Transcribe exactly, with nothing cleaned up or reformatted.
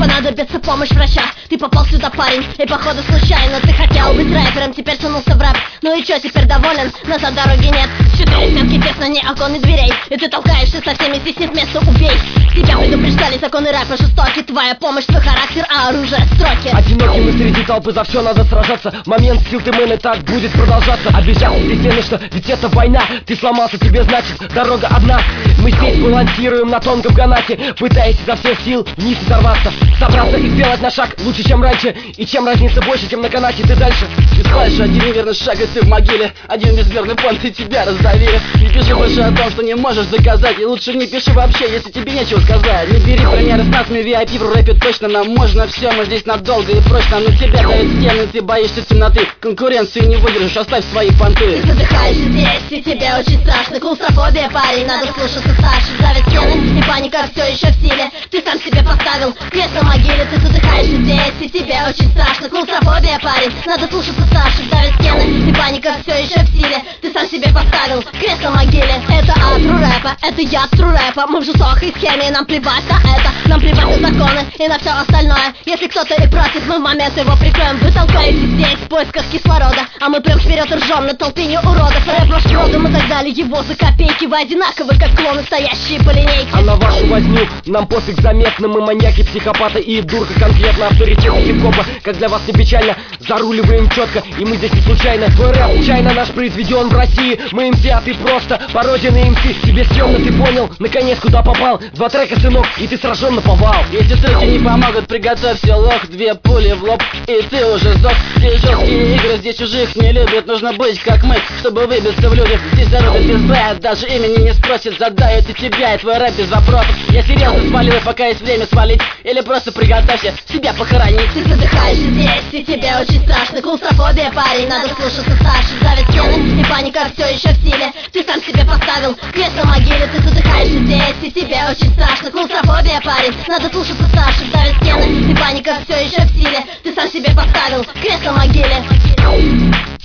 понадобится помощь врача. Ты попал сюда, парень, и походу случайно. Ты хотел быть рэпером, теперь сунулся в рэп. Ну и чё, теперь доволен? Назад дороги нет. Четыре стенки тесно, ни окон, ни дверей. И ты толкаешься со всеми, здесь нет места, убей. Тебя предупреждали, законы рэпа жестоки. Твоя помощь, твой характер, а оружие строки. Одинокий мы среди толпы, за все надо сражаться. Момент сил ты мэн, и так будет продолжаться. Обижаться здесь не на что, ведь это война. Ты сломался, тебе значит дорога одна. Мы здесь балансируем на тонком канате, пытаясь изо всех сил вниз не сорваться. Собраться и сделать на шаг лучше, чем раньше. И чем разница больше, чем на канате ты дальше. Ты спальшь, один неверный шаг, и ты в могиле. Один безмерный понт, и тебя раздавили. Не пиши больше о том, что не можешь доказать. И лучше не пиши вообще, если тебе нечего сказать. Не бери примеры с нас, мы ви ай пи в рэпе точно. Нам можно все, мы здесь надолго и прочно. Но тебя давят стены, ты боишься темноты. Конкуренцию не выдержишь, оставь свои понты. Ты задыхаешься здесь, и тебе очень страшно. Клаустрофобия, парень, надо слушаться старших. Давят стены, и паника все еще в силе. Ты сам себе поставил крест на могиле. Ты задыхаешься здесь, и тебе очень страшно. Клаустрофобия, парень, надо слушаться старших. Давят стены, и паника все еще в силе. Ты сам себе поставил крест на могиле. Это А тру рэпа, это я тру рэпа. Мы в жестокой схеме, и нам плевать на это. Нам плевать на законы и на все остальное. Если кто-то и просит, мы в момент его прикроем. Вы толкаетесь здесь в поисках кислорода, а мы прям вперед ржем на толпине уродов. Рэп ваш рода, мы так дали его за копейки. Вы одинаковы, как клоны, стоящие по линейке. А на вашу возню нам пофиг заметно. Мы маньяки, психопаты и дурка конкретно. Авторитеты хип-хопа, как для вас не печально. Заруливаем четко, и мы здесь не случайно. Твой рэп чайно наш произведен в России. Мы эм си, а ты просто пародия на эм си. Тебе стрёмно, ты понял, наконец куда попал. Два трека, сынок, и ты сражен на повал. Если треки не помогут, приготовься, лох. Две пули в лоб, и ты уже сдох. Здесь жесткие игры, здесь чужих не любят. Нужно быть как мы, чтобы выбиться в люди. Здесь зарубят без Б, даже имени не спросят. Задают и тебя, и твой рэп без вопросов. Я серьезно свалил, пока есть время свалить. Или просто приготовься себя похоронить. Ты задыхаешься здесь, и тебе очень страшно. Клаустрофобия, парень, надо слушаться старших. Давят стены, и паника все еще в силе. Ты сам себе поставил крест на могиле. Ты задыхаешься здесь, и тебе очень страшно. Клаустрофобия, парень, надо слушаться старших. Давят стены, и паника все еще в силе. Ты сам себе поставил крест на могиле.